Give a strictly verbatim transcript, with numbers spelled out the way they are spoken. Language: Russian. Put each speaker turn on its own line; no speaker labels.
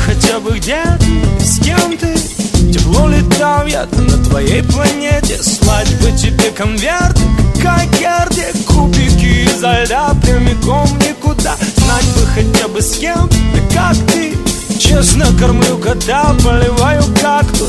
хотя бы где ты, с кем ты. Тепло летал я на твоей планете. Слать бы тебе конверты, как Герде, кубики изо льда прямиком никуда. Знать бы хотя бы с кем ты, как ты. Честно кормлю кота, поливаю кактус.